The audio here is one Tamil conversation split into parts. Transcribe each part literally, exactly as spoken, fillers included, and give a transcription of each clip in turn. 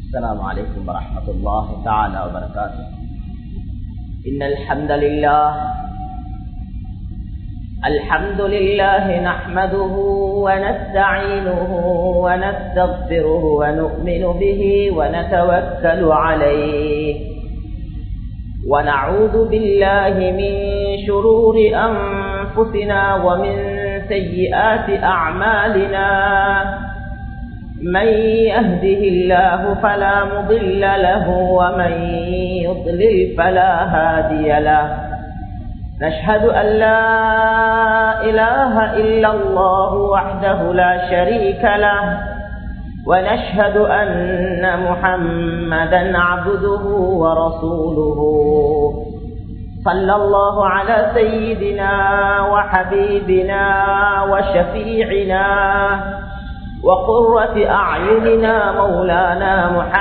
السلام عليكم ورحمة الله تعالى وبركاته. إن الحمد لله الحمد لله نحمده ونستعينه ونستغفره ونؤمن به ونتوكل عليه ونعوذ بالله من شرور أنفسنا ومن سيئات أعمالنا. من يهده الله فلا مضل له ومن يضلل فلا هادي له. نشهد أن لا إله إلا الله وحده لا شريك له ونشهد أن محمدا عبده ورسوله. صلى الله على سيدنا وحبيبنا وشفيعنا وقرة أعيننا مولانا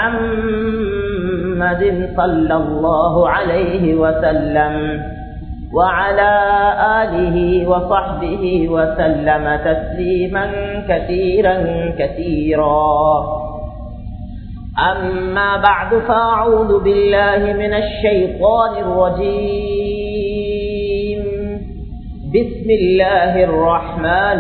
محمد صلى الله عليه وسلم وعلى آله وصحبه وسلم تسليما كثيرا كثيرا. أما بعد فأعوذ بالله من الشيطان الرجيم. بسم الله الرحمن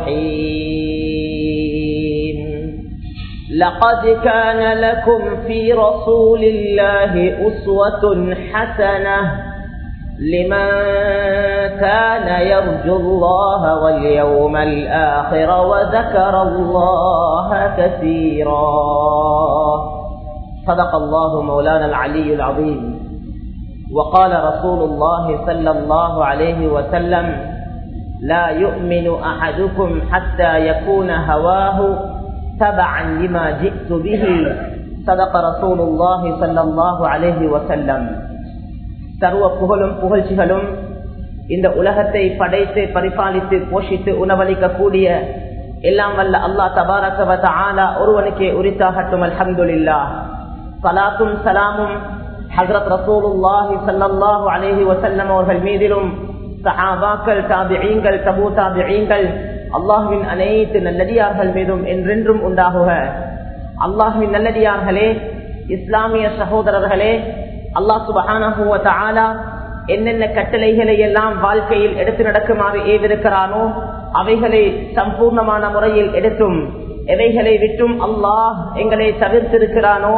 الرحيم. لقد كان لكم في رسول الله أسوة حسنة لمن كان يرجو الله واليوم الآخر وذكر الله كثيرا. صدق الله مولانا العلي العظيم. وقال رسول الله صلى الله عليه وسلم: لا يؤمن أحدكم حتى يكون هواه تبعا لما جئت به. صدق رسول الله صلى الله عليه وسلم. சர்வ புகழும் புகழ்ச்சிகளும் இந்த உலகத்தை படைத்து பரிபாலித்து போஷித்து உணவளிக்க கூடிய எல்லாம் வல்ல அல்லாஹ் தபாரக வ தஆலா ஒருவனுக்கே உரித்தாகட்டும். அல்ஹம்துலில்லாஹ். ஸலாத்தும் ஸலாமும் ஹஜ்ரத் ரசூலுல்லாஹி ஸல்லல்லாஹு அலைஹி வஸல்லம் அவர்கள் மீதிலும் சஹாபாக்கள், தாபிஈன்கள், தபூ தாபிஈன்கள், அல்லாஹ்வின் அனைத்து நல்லடியார்கள் மீதும் என்றென்றும் உண்டாகுக. அல்லாஹ்வின் நல்லடியார்களே, இஸ்லாமிய சகோதரர்களே, அல்லாஹ் சுப்ஹானஹு வ தஆலா என்னென்ன கட்டளைகளை எல்லாம் வாழ்க்கையில் எடுத்து நடக்குமாறு ஏவிருக்கிறானோ அவைகளை சம்பூர்ணமான முறையில் எடுத்தும், எவைகளை விட்டும் அல்லாஹ் எங்களை தவிர்த்திருக்கிறானோ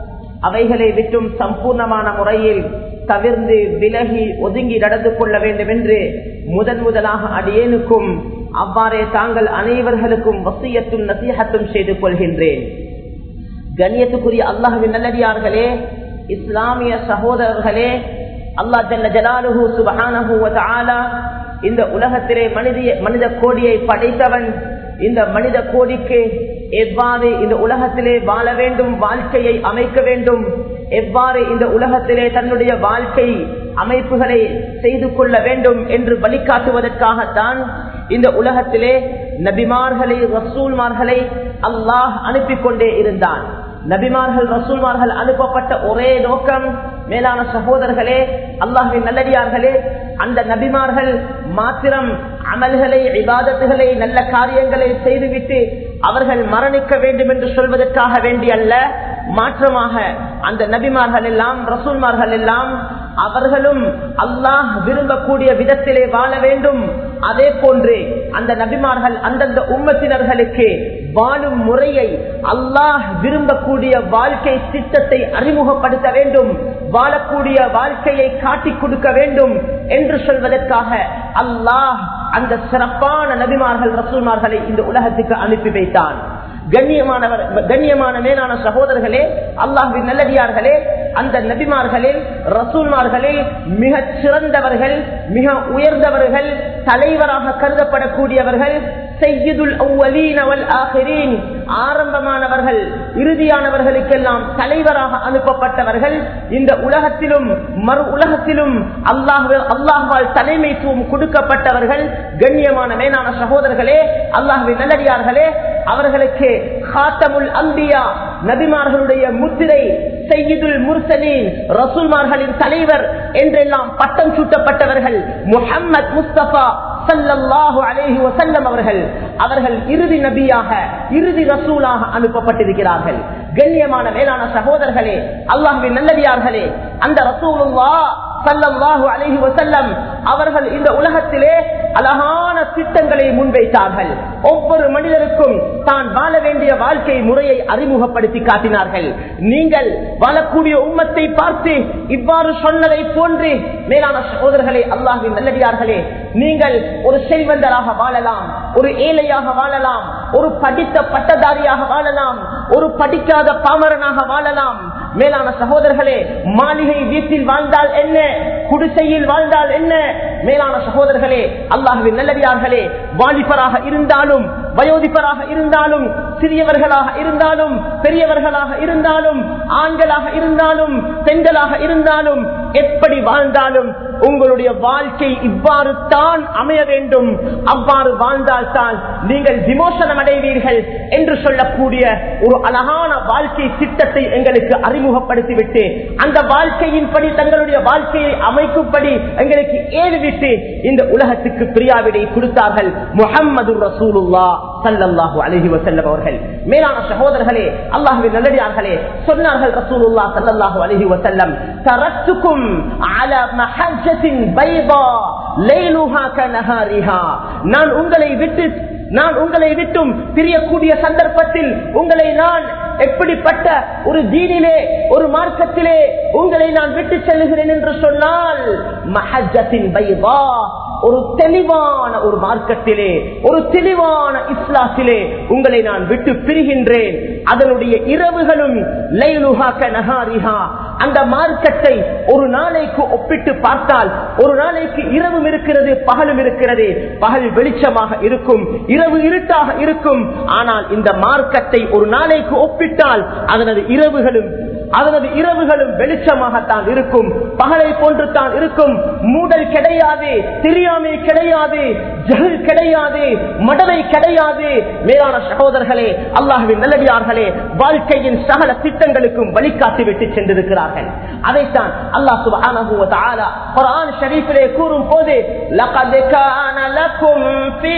அவைகளை விட்டும் சம்பூர்ணமான முறையில் தவிர்ந்து விலகி ஒதுங்கி நடந்து கொள்ள வேண்டும் என்று முதன் முதலாக அடியேனுக்கும் அவ்வாறே தாங்கள் அனைவர்களுக்கும் வசியத்தும் நசீஹத்தும் செய்து கொள்கின்றேன். கண்ணியத்துக்குரிய அல்லாஹ்வின் நல்லடியார்களே, இஸ்லாமிய சகோதரர்களே, அல்லாஹ் ஜல்ல ஜலாலுஹு சுப்ஹானஹு வ தஆலா இந்த உலகத்திலே மனித மனித கோடியை படைத்தவன். இந்த மனித கோடிக்கு எவ்வாறு இந்த உலகத்திலே வாழ வேண்டும், வாழ்க்கையை அமைக்க வேண்டும், எவ்வாறு இந்த உலகத்திலே தன்னுடைய வாழ்க்கை அமைப்புகளை செய்து கொள்ள வேண்டும் என்று வழிகாட்டுவதற்காகத்தான் இந்த உலகத்திலே நபிமார்களை, ரசூல்மார்களை அல்லாஹ் அனுப்பி கொண்டே இருந்தான். நபிமார்கள், ரசூல்மார்கள் அனுப்பப்பட்ட ஒரே நோக்கம், மேலான சகோதரர்களே, அல்லாஹ்வின் நல்லடியார்களே, அந்த நபிமார்கள் மாத்திரம் அமல்களை, இபாதத்துகளை, நல்ல காரியங்களை செய்துவிட்டு அவர்கள் மரணிக்க வேண்டும் என்று சொல்வதற்காக வேண்டி அல்ல. மாற்றமாக அந்த நபிமார்கள் எல்லாம், ரசூல்மார்கள் எல்லாம் அவர்களும் அல்லாஹ் விரும்பக்கூடிய விதத்திலே வாழ வேண்டும். அதே போன்று அந்த நபிமார்கள் அந்தந்த உம்மத்தினர்களுக்கு வாழும் முறையை, அல்லாஹ் விரும்பக்கூடிய வாழ்க்கை திட்டத்தை அறிமுகப்படுத்த வேண்டும், வாழக்கூடிய வாழ்க்கையை காட்டிக் கொடுக்க வேண்டும் என்று சொல்வதற்காக அல்லாஹ் அந்த சிறப்பான நபிமார்கள், ரசூல்மார்களை இந்த உலகத்துக்கு அனுப்பி வைத்தான். கண்ணியமானவர் கண்ணியமான மேலான சகோதரர்களே, அல்லாஹ்வின் நல்லடியார்களே, அந்த நபிமார்களில், ரசூல்மார்களில் மிக சிறந்தவர்கள், மிக உயர்ந்தவர்கள், தலைவராக கருதப்படக்கூடியவர்கள் சய்யிதுல் அவ்வலீன வல் ஆகிரீன், ஆரம்பமானவர்கள், இறுதியானவர்களுக்கெல்லாம் தலைவராக அனுப்பப்பட்டவர்கள். இந்த உலகத்திலும் மறு உலகத்திலும் அல்லாஹ் அல்லாஹ்வால் தலைமைத்துவம் கொடுக்கப்பட்டவர்கள். கண்ணியமான மேலான சகோதரர்களே, அல்லாஹ்வின் நல்லடியார்களே, அவர்களுக்கு காத்தமுல் அம்பியா, நபிமார்களுடைய முத்திரை, சய்யிதுல் முர்சலீன், ரசூல்மார்களின் தலைவர் என்றெல்லாம் பட்டம் சூட்டப்பட்டவர்கள். முஹம்மத் முஸ்தபா ஸல்லல்லாஹு அலைஹி வஸல்லம் அவர்கள் அவர்கள் இறுதி நபியாக இறுதி ரசூலாக அனுப்பப்பட்டிருக்கிறார்கள். கண்ணியமான மேலான சகோதரர்களே, அல்லாஹ்வின் நல்லடியார்களே, அந்த ரசூலுல்லாஹ் ஸல்லல்லாஹு அலைஹி வஸல்லம் அவர்கள் இந்த உலகத்திலே அழகான திட்டங்களை முன்வைத்தார்கள். ஒவ்வொரு மனிதருக்கும் தான் வாழ வேண்டிய வாழ்க்கை முறையை அறிமுகப்படுத்தி காட்டினார்கள். நீங்கள் வாழக்கூடிய உம்மத்தை பார்த்து இவ்வாறு சொன்னதை போன்று மேலான சகோதரர்களே, அல்லாஹ்வின் நல்லடியார்களே, நீங்கள் ஒரு செல்வந்தராக வாழலாம், ஒரு ஏழையாக வாழலாம், ஒரு படித்த பட்டதாரியாக வாழலாம், ஒரு படிக்காத பாமரனாக வாழலாம். மேலான சகோதரர்களே, மாளிகை வீட்டில் வாழ்ந்தால் என்ன, குடிசையில் வாழ்ந்தால் என்ன? மேலான சகோதரர்களே, அல்லாஹ்வின் நல்லடியார்களே, வாலிபராக இருந்தாலும் வயோதிபராக இருந்தாலும் சிறியவர்களாக இருந்தாலும் பெரியவர்களாக இருந்தாலும் ஆண்களாக இருந்தாலும் பெண்களாக இருந்தாலும் எப்படி வாழ்ந்தாலும் உங்களுடைய வாழ்க்கை இவ்வாறு தான் அமைய வேண்டும். அவ்வாறு வாழ்ந்தால்தான் நீங்கள் விமோசனம் அடைவீர்கள் என்று சொல்லக்கூடிய ஒரு அழகான வாழ்க்கை திட்டத்தை எங்களுக்கு அறிமுகப்படுத்திவிட்டு அந்த வாழ்க்கையின்படி தங்களுடைய வாழ்க்கையை அமைக்கும்படி எங்களுக்கு ஏவிவிட்டு இந்த உலகத்துக்கு பிரியாவிடை கொடுத்தார்கள் முஹம்மது ரசூலுல்லாஹ் ஸல்லல்லாஹு அலைஹி வஸல்லம் அவர்கள். மேலான சகோதரர்களே, அல்லாஹ்வின் நல்லடியார்களே, சொன்னார்கள் ரசூலுல்லாஹ் ஸல்லல்லாஹு அலைஹி வஸல்லம், தரத்துக்கும் அலா மஹஜ்ஜத்தின் பைதா லைலுஹா கனஹாரிஹா. நான் உங்களை விட்டு நான் உங்களை விட்டும் பிரியக்கூடிய சந்தர்ப்பத்தில் உங்களை நான் எப்படிப்பட்ட ஒரு தீனிலே ஒரு மார்க்கத்திலே உங்களை நான் விட்டு செல்லுகிறேன் என்று சொன்னால் மஹஜ்ஜத்தின் பைதா, ஒரு தெளிவான ஒரு மார்க்கத்திலே ஒரு தெளிவான இஸ்லாத்திலே உங்களை நான் விட்டு பிரிகின்றேன். அதனுடைய இரவுகளும் லைலுஹா கனஹாரிஹா, அந்த மார்க்கத்தை ஒரு நாளைக்கு ஒப்பிட்டு பார்த்தால் ஒரு நாளைக்கு இரவும் இருக்கிறது, பகலும் இருக்கிறது. பகல் வெளிச்சமாக இருக்கும், இரவு இருட்டாக இருக்கும். ஆனால் இந்த மார்க்கத்தை ஒரு நாளைக்கு ஒப்பிட்டால் அதனது இரவுகளும் அதனது இரவுகளும் வெளிச்சமாகத்தான் இருக்கும், பகலை போன்று தான் இருக்கும். மூடல் கிடையாது, தெரியாமை கிடையாது, ஜஹல் கிடையாது, மடமை கிடையாது. மேலான சகோதரர்களே, அல்லாஹ்வின் நல்லடியார்களே, வாழ்க்கையின் சகல திட்டங்களுக்கும் வழிகாட்டி விட்டு சென்றிருக்கிறார்கள். அதைத்தான் அல்லாஹ் சுப்ஹானஹு வ தஆலா குர்ஆன் ஷரீஃபிலே கூறும் போது, லகத் கான லகும் ஃபீ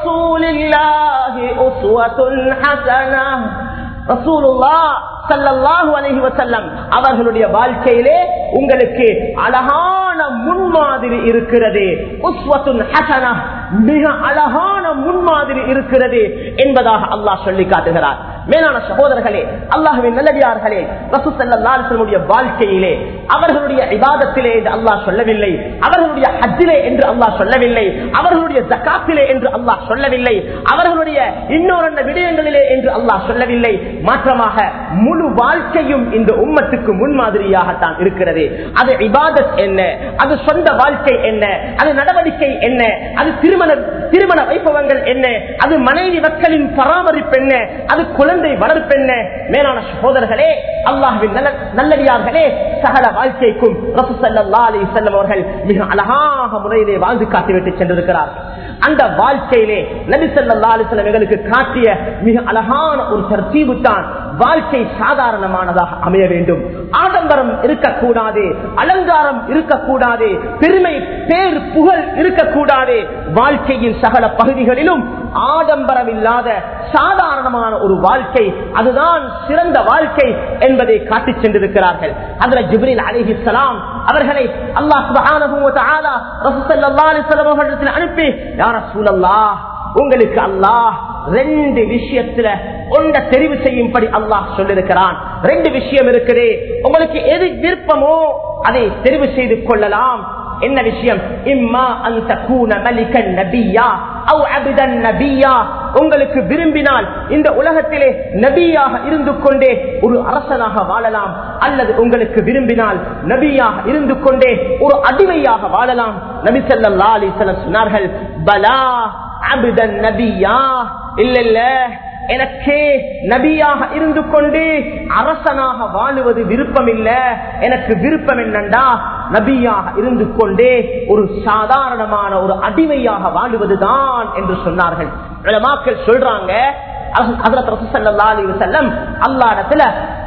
ரசூலில்லாஹி உஸ்வத்துன் ஹஸனஹ். ரசூலுல்லாஹ் ஸல்லல்லாஹு அலைஹி வஸல்லம் அவர்களுடைய வாழ்க்கையிலே உங்களுக்கு அழகான முன்மாதிரி இருக்கிறது. உஸ்வத்துன் ஹஸனஹ், மிக அழகான முன்மாதிரி இருக்கிறது என்பதாக அல்லாஹ் சொல்லி காட்டுகிறார். மேலான சகோதரர்களே, அல்லாஹ்வின் நல்லடியார்களே, ரசூல் ஸல்லல்லாஹு அலைஹி வஸல்லம் வாழ்க்கையிலே அவர்களுடைய இபாதத்திலே என்று அல்லாஹ் சொல்லவில்லை, அவர்களுடைய ஹஜ்ஜிலே என்று அல்லாஹ் சொல்லவில்லை, அவர்களுடைய ஜகாத்திலே என்று அல்லாஹ் சொல்லவில்லை, அவர்களுடைய இன்னொரு விடயங்களிலே என்று அல்லாஹ் சொல்லவில்லை. மாற்றமாக முழு வாழ்க்கையும் இந்த உம்மத்துக்கு முன்மாதிரியாகத்தான் இருக்கிறது. அது இபாதத் என்ன, அது சொந்த வாழ்க்கை என்ன, அது நடவடிக்கை என்ன, அது திருமண திருமண வைபவங்கள் என்ன, அது மனைவி மக்களின் பராமரிப்பு என்ன, அது குழந்தை வளர்ப்பு என்ன. மேலான சகோதரர்களே, அல்லாஹ்வின் நல்லடியார்களே, சகல வாழ்க்கைக்கும் ரசூல் ஸல்லல்லாஹு அலைஹி வஸல்லம் அவர்கள் மிக அழகாக முறையிலே வாழ்ந்து காட்டிவிட்டு சென்றிருக்கிறார். அந்த வாழ்க்கையிலே நபி ஸல்லல்லாஹு அலைஹி வஸல்லம் எங்களுக்கு காட்டிய மிக அழகான ஒரு தர்த்தீபு தான் வாழ்க்கை சாதாரணமானதாக அமைய வேண்டும். ஆடம்பரம் இருக்கக்கூடாது, அலங்காரம் இருக்கக்கூடாது, பெருமை பேர் புகழ் இருக்கக்கூடாது. வாழ்க்கையின் சகல பகுதிகளிலும் ஆடம்பரம் இல்லாத சாதாரணமான ஒரு வாழ்க்கை, அதுதான் சிறந்த வாழ்க்கை என்பதை காட்டிச் சென்றிருக்கிறார்கள். ஹஜ்ரத் ஜிப்ரீல் அலைஹிஸ்ஸலாம் அவர்களை அல்லாஹ் சுப்ஹானஹு வ தஆலா ரசூல் ஸல்லல்லாஹு அலைஹி வஸல்லம் அவர்களிடத்தில் அனுப்பி, யா ரசூலல்லாஹ், உங்களுக்கு அல்லாஹ் ரெண்டு விஷயத்துல ஒன்றை தெரிவு செய்யும்படி அல்லாஹ் சொல்லிருக்கிறான். ரெண்டு விஷயம் இருக்குது, உங்களுக்கு எது விருப்பமோ அதை தெரிவு செய்து கொள்ளலாம். என்ன விஷயம்? இம்மா அன் தகூன மலிகன் நபியா அவ் அப்தன் நபியா. உங்களுக்கு விரும்பினால் இந்த உலகத்திலே நபியாக இருந்து கொண்டே ஒரு அரசனாக வாழலாம், அல்லது உங்களுக்கு விரும்பினால் நபியாக இருந்து கொண்டே ஒரு அடிமையாக வாழலாம். நபி ஸல்லல்லாஹு அலைஹி வஸல்லம் சொன்னார்கள், பலா அப்தன் நபியா, இல்ல இல்ல, எனக்கு நபியாக இருந்து கொண்டு அரசனாக வாழுவது விருப்பம் இல்ல. எனக்கு விருப்பம் என்னண்டா நபியாக இருந்து கொண்டே ஒரு சாதாரணமான ஒரு அடிமையாக வாழுவதுதான் என்று சொன்னார்கள். உலமாக்கள் சொல்றாங்க, ஹஜ்ரத் ரசூல் ஸல்லல்லாஹு அலைஹி வஸல்லம் அல்லாஹ்விடத்துல ஆட்சி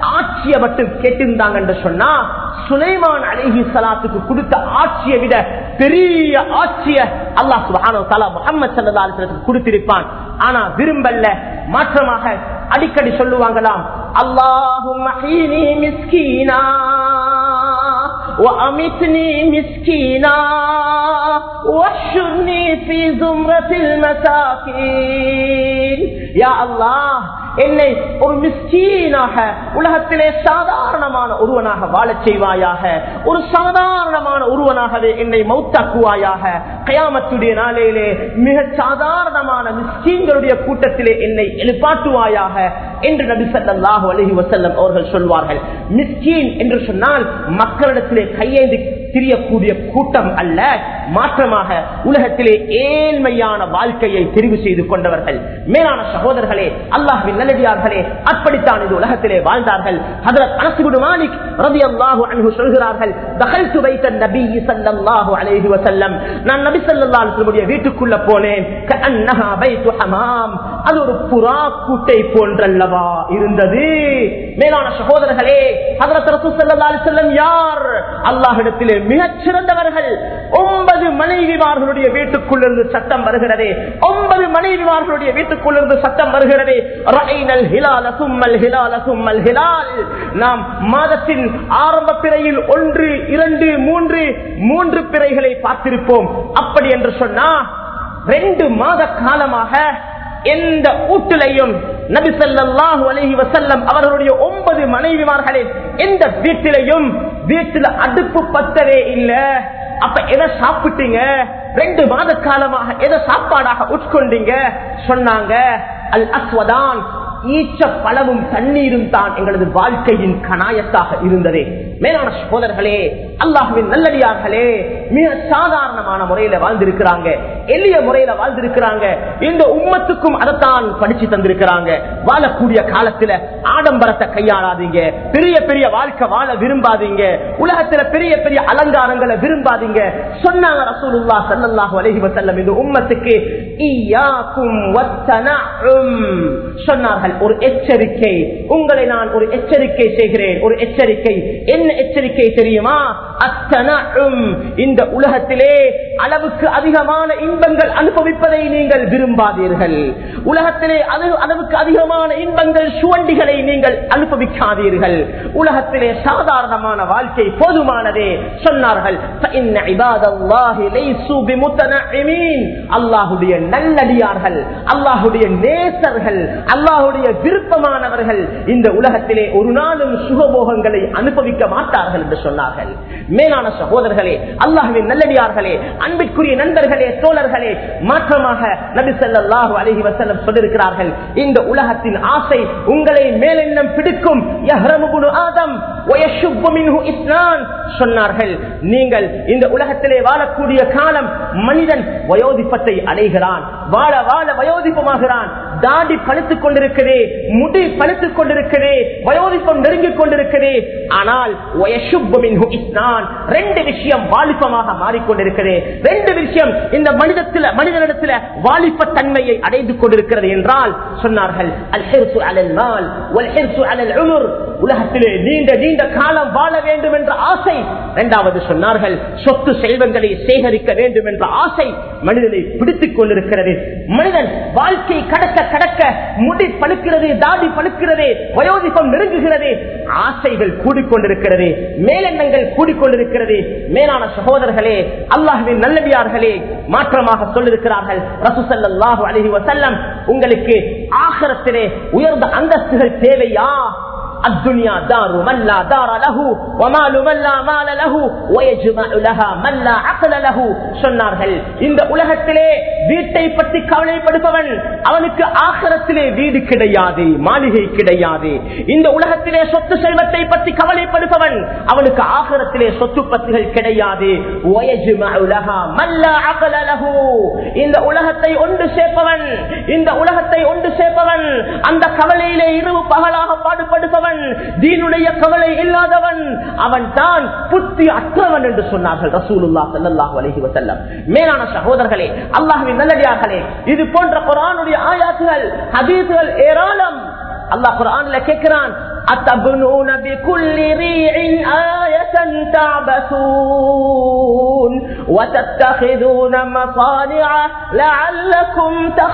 ஆட்சியை மட்டும் கேட்டிருந்தாங்க என்று சொன்னா சுலைமான் அலைஹிஸ்ஸலாத்துக்கு கொடுத்த ஆட்சியை விட பெரிய ஆட்சியை அல்லாஹ் சுப்ஹானஹு வ தஆலா முஹம்மது ஸல்லல்லாஹு அலைஹி வஸல்லம் கொடுத்திருப்பான். ஆனா விரும்பல்ல. மாற்றமாக அடிக்கடி சொல்லுவாங்களாம், அல்லாஹும்ம ஹீனி மிஸ்கீனா وأمتني مسكينا واحشرني في زمرة المساكين. يا الله என்னை ஒரு மிஸ்கீனாக உலகத்திலே சாதாரணமான ஒருவனாக வாழச் செய்வாயாக, ஒரு சாதாரணமான ஒருவனாகவே என்னை மௌத்தாக்குவாயாக, கியாமத்துடைய நாளிலே மிக சாதாரணமான மிஸ்கீன்களுடைய கூட்டத்திலே என்னை எழுப்பாட்டுவாயாக என்று நபி ஸல்லல்லாஹு அலைஹி வஸல்லம் அவர்கள் சொல்வார்கள். மிஸ்கீன் என்று சொன்னால் மக்களிடத்திலே கையேந்தி திரியக்கூடிய கூட்டம் அல்ல, மாற்றமாக உலகத்திலே ஏழ்மையான வாழ்க்கையை தெரிவு செய்து கொண்டவர்கள். மேலான சகோதரர்களே, அல்லாஹ்வின் நல்லடியார்களே, அப்படித்தான் இந்த உலகத்திலே வாழ்ந்தார்கள். ஹஜ்ரத் அனஸ் இப்னு மாலிக் ரலியல்லாஹு அன்ஹு சொல்கிறார்கள், தகல்து பைத்தன் நபி ஸல்லல்லாஹு அலைஹி வஸல்லம், நான் நபி ஸல்லல்லாஹு அலைஹி வஸல்லம் வீட்டுக்குள்ள போனேன். கஅன்னஹா பைத்து ஹமாம், அது ஒரு புறா கூட்டை போன்றல்லவா இருந்தது. மேலான சகோதரர்களே, ஹஜ்ரத் ரசூல் ஸல்லல்லாஹு அலைஹி வஸல்லம் யார்? அல்லாஹ்விடத்திலே மிகச் சிறந்தவர்கள். ஒன்பது மனைவிமார்களுடைய வீட்டுக்குள்ளிருந்து சட்டம் வருகிறது. ஒன்பது மனைவிமார்களுடைய வீட்டுக்குள்ளிருந்து சட்டம் வருகிறது. ரஐனல் ஹிலால சும்மல் ஹிலால சும்மல் ஹிலால். நாம் மாதத்தின் ஆரம்ப பிறையில் ஒன்று இரண்டு மூன்று மூன்று பிறைகளை பார்த்திருப்போம். அப்படி என்று சொன்னா ரெண்டு மாத காலமாக எந்த வீட்டிலையும் நபி ஸல்லல்லாஹு அலைஹி வஸல்லம் அவர்களுடைய ஒன்பது மனைவிமார்களே எந்த வீட்டிலையும் வீட்டுல அடுப்பு பத்தவே இல்ல. அப்ப எதை சாப்பிட்டீங்க? ரெண்டு மாத காலமாக எதை சாப்பாடாக உட்கொண்டீங்க? சொன்னாங்க, அல் அஸ்வதான், ஈச்ச பழமும் தண்ணீரும் தான் எங்களது வாழ்க்கையின் கனாயத்தாக இருந்ததே. மேலான சகோதரர்களே, அல்லாஹ்வின் நல்லடியார்களே, மிக சாதாரணமான முறையில வாழ்ந்திருக்கிறாங்க, எளிய முறையில வாழ்ந்திருக்கிறாங்க. இந்த உம்மத்துக்கும் அதைத்தான் படிச்சு தந்திருக்கிறாங்க. வாழக்கூடிய காலத்துல ஆடம்பரத்தை கையாளாதீங்க, பெரிய பெரிய வாழ்க்கை வாழ விரும்பாதீங்க, உலகத்துல பெரிய பெரிய அலங்காரங்களை விரும்பாதீங்க சொன்னாங்க ரசூலுல்லாஹ் ஸல்லல்லாஹு அலைஹி வஸல்லம். இந்த உம்மத்துக்கு இய்யாக்கும் வத்தனஉம் சொன்னார்கள். ஒரு எச்சரிக்கை, உங்களை நான் ஒரு எச்சரிக்கை செய்கிறேன். ஒரு எச்சரிக்கை. என்ன எச்சரிக்கை தெரியுமா? அத்தனஉம், இந்த உலகத்திலே அளவுக்கு அதிகமான இன்பங்கள் அனுபவிப்பதை நீங்கள் விரும்பாதீர்கள். உலகத்திலே அளவுக்கு அதிகமான இன்பங்கள் சுவண்டிகளை நீங்கள் அனுபவிக்காதீர்கள். உலகத்திலே சாதாரணமான வாழ்க்கை போதுமானதே சொன்னார்கள். அல்லாஹுடைய நல்லடியார்கள், அல்லாஹுடைய நேசர்கள், அல்லாஹுடைய விருப்பமானவர்கள் இந்த உலகத்திலே ஒரு நாளும் சுகபோகங்களை அனுபவிக்க மாட்டார்கள் என்று சொன்னார்கள். மேலான சகோதரர்களே, அல்லாஹ்வின் நல்லடியார்களே, அன்பிற்குரிய நண்பர்களே, தோழர்களே, மாற்றமாக நபி ஸல்லல்லாஹு அலைஹி வஸல்லம் சொல்லியிருக்கிறார்கள், இந்த உலகத்தின் ஆசை உங்களை மேலெண்ணம் பிடிக்கும். யஹ்ரமு இப்னு ஆதம் வயஷுப்பு மின்ஹு இஸ்னான் சொன்னார்கள். நீங்கள் இந்த உலகத்திலே வாழக்கூடிய காலம் மனிதன் வயோதிப்பத்தை அடைகிறான், வாழ வாழ வயோதிப்பமாகிறான். தாடி பழுத்துக் கொண்டிருக்கிறே, முடி பழுத்துக் கொண்டிருக்கிறே, வயோதிப்பம் நெருங்கிக் கொண்டிருக்கிறே. ஆனால் ரெண்டு விஷயம் வாலிபமாக மாறிக்கொண்டிருக்கிறே. ரெண்டு விஷயம் இந்த மனிதத்தில் மனிதனிடத்தில் வாலிப தன்மையை அடைந்து கொண்டிருக்கிறது என்றால் சொன்னார்கள், அல் ஹிர்சு அலல் மால் வல் ஹிர்சு அலல் உம்ர், உலகத்திலே நீண்ட நீண்ட காலம் வாழ வேண்டும் என்ற ஆசை. இரண்டாவது சொன்னார்கள், சொத்து செல்வங்களை சேகரிக்க வேண்டும் என்ற ஆசை மனிதனை பிடித்துக் கொண்டிருக்கிறது. மனிதன் வாழ்க்கை கடக்க கடக்க முடி பழுக்கிறது, தாடி பழுக்கிறது, வயோதிபம் நெருங்குகிறது, ஆசைகள் கூடிக்கொண்டிருக்கிறது, மேலெண்ணங்கள் கூடிக்கொண்டிருக்கிறது. மேலான சகோதரர்களே, அல்லாஹ்வின் நல்லடியார்களே, மாற்றமாக சொல்லிருக்கிறார்கள் ரசூல் ஸல்லல்லாஹு அலைஹி வஸல்லம், உங்களுக்கு ஆகிரத்திலே உயர்ந்த அந்தஸ்துகள் தேவையா? الدنيا دار من لا دار له ومال من لا مال له ويجمع لها من لا عقل له சொன்னார்கள். இந்த உலகத்திலே வீட்டை பற்றி கவலைப்படுபவன் அவனுக்கு ஆகிரத்திலே வீடு கிடையாது, மாளிகை கிடையாது. இந்த உலகத்திலே சொத்து செல்வத்தை பற்றி கவலைப்படுபவன் அவனுக்கு ஆகிரத்திலே சொத்து பத்துகள் கிடையாது. ويجمع لها من لا عقل له, இந்த உலகத்தை ஒன்று சேர்ப்பவன், இந்த உலகத்தை ஒன்று சேர்ப்பவன் அந்த கவலையிலே இரவு பகலாக பாடுபடுபவன், தீனுடைய கவலை இல்லாதவன், அவன் தான் புத்தி அற்றவன் என்று சொன்னார்கள் ரசூலுல்லாஹ் ஸல்லல்லாஹு அலைஹி வஸல்லம். மேலான சகோதரர்களே, அல்லாஹ்வின் நல்லடியார்களே, இது போன்ற குர்ஆனுடைய ஆயத்துகள், ஹதீஸ்கள் ஏராளம். அல்லாஹ் குர்ஆன்ல கேட்கிறான், أتبنون بكل ريع آية تعبثون وتتخذون مصانع لعلكم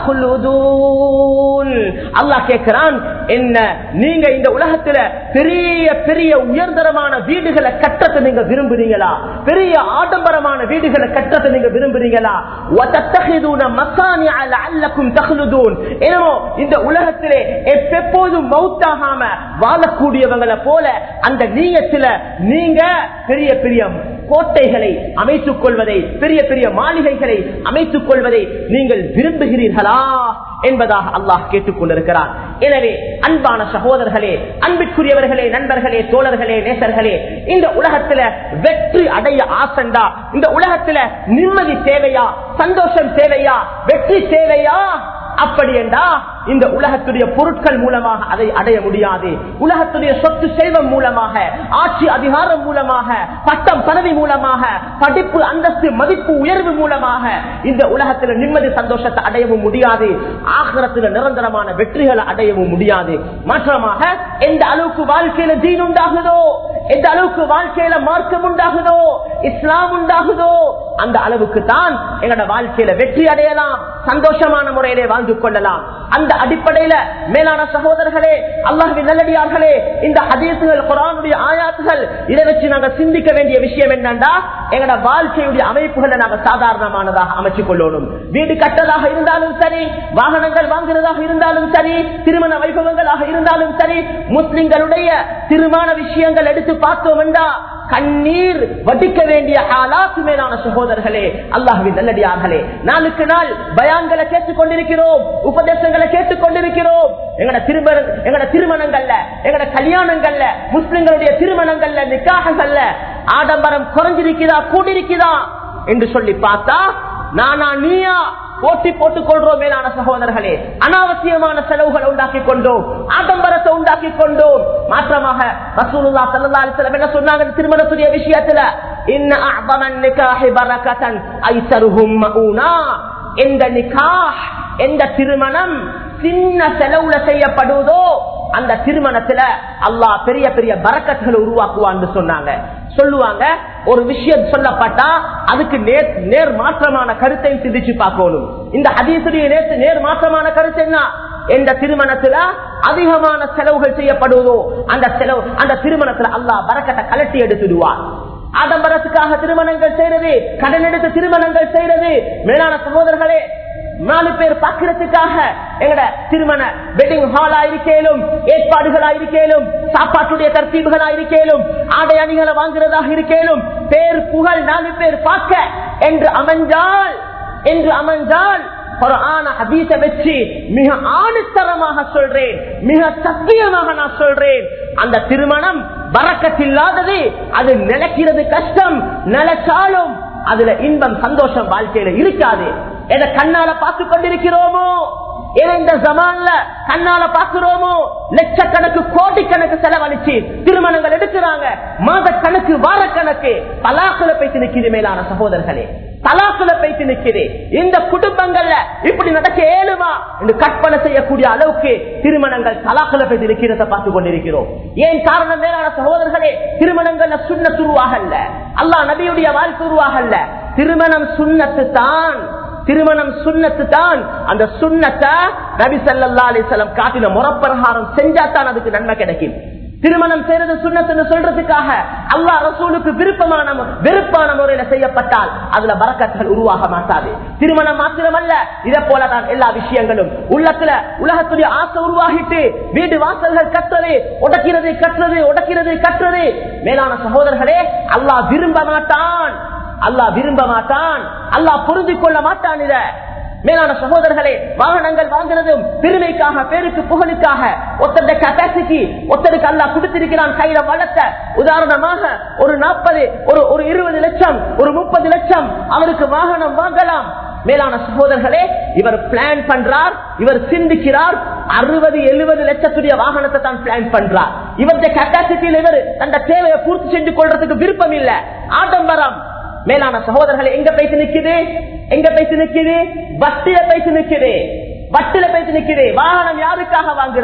تخلدون. அல்லாஹ் கேக்குறான், என்ன நீங்க இந்த உலகத்துல பெரிய பெரிய உயர்தரமான வீடுகளை கட்டத்தை நீங்க விரும்புறீங்களா? பெரிய ஆடம்பரமான வீடுகளை கட்டத்தை நீங்க விரும்புறீங்களா? وتتخذون مصانع لعلكم تخلدون. ஏனோ இந்த உலகத்திலே எப்போதும் மௌத்தாகாம வாழக்கூடியவங்களை போல அந்த நீயத்துல நீங்க பெரிய பெரிய கோட்டைகளை அமைத்துக் கொள்வதை, பெரிய பெரிய மாளிகைகளை அமைத்துக் கொள்வதை நீங்கள் விரும்புகிறீர்களா என்பதாக அல்லாஹ் கேட்டுக் கொண்டிருக்கிறான். எனவே அன்பான சகோதரர்களே, அன்பிற்குரியவர்களே, நண்பர்களே, தோழர்களே, நேசர்களே, இந்த உலகத்துல வெற்றி அடைய ஆசண்டா, இந்த உலகத்துல நிம்மதி தேவையா, சந்தோஷம் தேவையா, வெற்றி தேவையா? அப்படி என்றா இந்த உலகத்துடைய பொருட்கள் மூலமாக அதை அடைய முடியாது. உலகத்துடைய சொத்து செல்வம் மூலமாக, ஆட்சி அதிகாரம் மூலமாக, பட்டம் பதவி மூலமாக, படிப்பு அந்தஸ்து மதிப்பு உயர்வு மூலமாக இந்த உலகத்தில் நிம்மதி சந்தோஷத்தை அடையவும் முடியாது. ஆகிரத்தில் நிரந்தரமான வெற்றிகளை அடையவும் முடியாது. மாற்றமாக எந்த அளவுக்கு வாழ்க்கையில தீன் உண்டாகுதோ, எந்த அளவுக்கு வாழ்க்கையில மார்க்கம் உண்டாகுதோ, இஸ்லாம் உண்டாகுதோ, அந்த அளவுக்கு தான் எங்களோட வாழ்க்கையில வெற்றி அடையலாம், சந்தோஷமான முறையிலே வாழ்ந்து கொள்ளலாம். அந்த அடிப்படையில மேலான சகோதரர்களே, அல்லாஹ்வின் நல்லடியார்களே, இந்த ஹதீசுகள், குர்ஆனுடைய ஆயாத்துகள், இதை வச்சு நாங்க சிந்திக்க வேண்டிய விஷயம் என்னன்னா, எங்களோட வாழ்க்கையுடைய அமைப்புகளை நாங்க சாதாரணமானதாக அமைச்சுக் கொள்ளணும். வீடு கட்டதாக இருந்தாலும் சரி, வாகனங்கள் வாங்குறதாக இருந்தாலும் சரி, திருமண வைபவங்களாக இருந்தாலும் சரி, முஸ்லிம்களுடைய திருமண விஷயங்கள் எடுத்து பார்த்தோம் என்றா கண்ணீர் வடிக்க வேண்டிய ஆளாத்து மேலான சகோதரர்களே, அல்லாஹ்வின் நல்லடியார்களே, நாளுக்கு நாள் பயான்களை கேட்டுக் கொண்டிருக்கிறோம், உபதேசங்களை கேட்டுக் கொண்டிருக்கிறோம். எங்கட திருமண எங்கட திருமணங்கள்ல, எங்கட கல்யாணங்கள்ல, முஸ்லிம்களுடைய திருமணங்கள்ல, நிக்காஹங்கள்ல ஆடம்பரம் குறைஞ்சிருக்கிறதா கூடியிருக்கிறதா என்று சொல்லி பார்த்தா நானா நீயா போட்டி போட்டுக் கொள்றோம். மேலான சகோதரர்களே, அனாவசியமான செலவுகளை உண்டாக்கி கொண்டோம், ஆடம்பரத்தை உண்டாக்கி கொண்டோம். மாற்றமாக ரசூலுல்லாஹ் ஸல்லல்லாஹு அலைஹி வஸல்லம் என்ன சொன்னாங்க திருமணத்துடைய விஷயத்துல? இன்ன அஅதமன் நிகாஹி பரக்கத்தன் ஐஸருஹும் மஊனா. எந்த நிகாஹ், எந்த திருமணம் சின்ன செலவுல செய்யப்படுவதோ அந்த திருமணத்துல அல்லாஹ் பெரிய பெரிய பரக்கத்துகளை உருவாக்குவான்னு சொன்னாங்க. சொல்லுவாங்க, ஒரு விஷயம் சொல்லப்பட்டா அதுக்கு நேர் நேர் மாற்றமான கருத்தை சிந்திச்சு பார்க்கணும். இந்த ஹதீஸுடைய நேர் மாற்றமான கருத்து என்ன? எந்த திருமணத்துல அதிகமான செலவுகள் செய்யப்படுவதோ அந்த செலவு அந்த திருமணத்துல அல்லாஹ் பரக்கத்தை கலட்டி எடுத்துடுவார். ஆடம்பரத்துக்காக திருமணங்கள் செய்யறது, கடன் எடுத்து திருமணங்கள் செய்யறது, மேலான சகோதரர்களே, நாலு பேர் பாக்கிறதுக்காக எங்கட திருமண வெட்டிங் ஹாலா இருக்கேலும், ஏற்பாடுகளா இருக்கேலும், சாப்பாட்டுடைய தர்த்தீபுகளா இருக்கேலும், ஆடை அணிகளை வாங்குறதாக இருக்கேலும், பேர் புகழ் நாலு பேர் பார்க்க என்று அமைஞ்சால் என்று அமைஞ்சால் குர்ஆன ஹதீஸை வச்சு மிக ஆணித்தரமாக சொல்றேன், மிக சத்தியமாக நான் சொல்றேன், அந்த திருமணம் பரக்கத்தில்லாதது. அது நிலைக்கிறது கஷ்டம், நிலைச்சாலும் அதுல இன்பம் சந்தோஷம் வாழ்க்கையில இருக்காது. எதை கண்ணால பார்த்து கொண்டிருக்கிறோமோ, எதை இந்த ஜமான்ல கண்ணால பார்க்கிறோமோ, லட்சக்கணக்கு கோடிக்கணக்கு செலவழிச்சு திருமணங்கள் எடுக்கிறாங்க, மாத கணக்கு வார கணக்கு தலாக்குல போய்த்து நிற்கிறது. மேலான சகோதரர்களே, தலாக்குல போய்த்து நிற்கிறது. இந்த குடும்பங்கள்ல இப்படி நடக்க ஏழுமா என்று கற்பனை செய்யக்கூடிய அளவுக்கு திருமணங்கள் தலாக்குல போய்த்து நிற்கிறத பார்த்து கொண்டிருக்கிறோம். ஏன் காரணம்? மேலான சகோதரர்களே, திருமணங்கள்ல சுன்னத் உருவாகல்ல, அல்லாஹ் நபியுடைய வாழ்க்கை உருவாகல்ல. திருமணம் சுன்னத்து தான், திருமணம் சுன்னத்து தான். அந்த சுன்னத்தை நபி ஸல்லல்லாஹு அலைஹி வஸல்லம் காட்டின முறப்பிரகாரம் செஞ்சாதான் அதுக்கு நன்மை கிடைக்கும். திருமணம் செய்யறது சுன்னத்துன்னு சொல்றதுக்காக அல்லாஹ் ரசூலுக்கு விருப்பமான விருப்பான முறையில செய்யப்பட்டால் அதுல பரக்கத்துகள் உருவாக மாட்டாது. திருமணம் மாத்திரமல்ல, இதை போலதான் எல்லா விஷயங்களும். உள்ளத்துல உலகத்துடைய ஆசை உருவாகிட்டு வீடு வாசல்கள் கட்டுறது, உடைக்கிறது கட்டுறது, உடைக்கிறது கட்டுறது. மேலான சகோதரர்களே, அல்லாஹ் விரும்ப மாட்டான், அல்லாஹ் விரும்ப மாட்டான், அல்லாஹ் புரிந்து கொள்ள மாட்டான். இத மேலான சகோதரர்களே, வாகனங்கள் வாங்குறதும் பெருமைக்காக, பேருக்கு புகழுக்காக, ஒருத்தருடைய கெப்பாசிட்டி ஒருத்தருக்கு அல்லாஹ் கொடுத்திருக்கிறான் கையில வளர்த்த. உதாரணமாக ஒரு நாற்பது ஒரு ஒரு இருபது லட்சம் ஒரு முப்பது லட்சம் அவருக்கு வாகனம் வாங்கலாம். மேலான சகோதரர்களே, இவர் பிளான் பண்றார், இவர் சிந்திக்கிறார், அறுபது எழுபது லட்சத்துடைய வாகனத்தை தான் பிளான் பண்றார். இவருடைய கெப்பாசிட்டியில் இவர் அந்த தேவையை பூர்த்தி செஞ்சு கொள்றதுக்கு விருப்பம் இல்ல, ஆடம்பரம். மேலான சகோதரர்களை, எங்க பேசி நிக்குது? எங்க பேசி நிக்குது? வட்டில பேசி நிக்குது, வட்டில பேசி நிக்குது. வாகனம் யாருக்காக வாங்குறார்?